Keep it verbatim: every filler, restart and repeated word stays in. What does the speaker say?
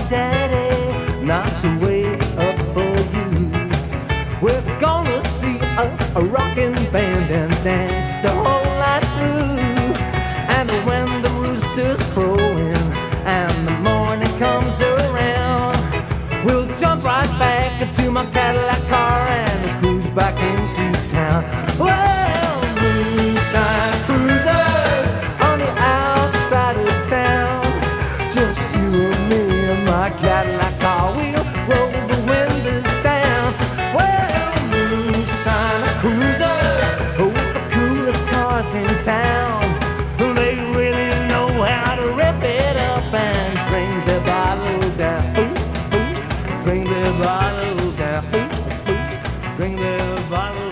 daddy not to wait up for you. We're gonna see a, a rockin' band and dance the whole night through. And when the rooster's crowing and the morning comes around, we'll jump right back into my Cadillac car and cruise back into town. Well, moonshine cruisers on the outside of town, just you and me and my Cadillac car, we'll roll the windows down. Well, moonshine cruisers, oh, the coolest cars in town. They really know how to rip it up and drink their bottle down. Ooh, ooh, drink their bottle down. Ooh, ooh, drink their bottle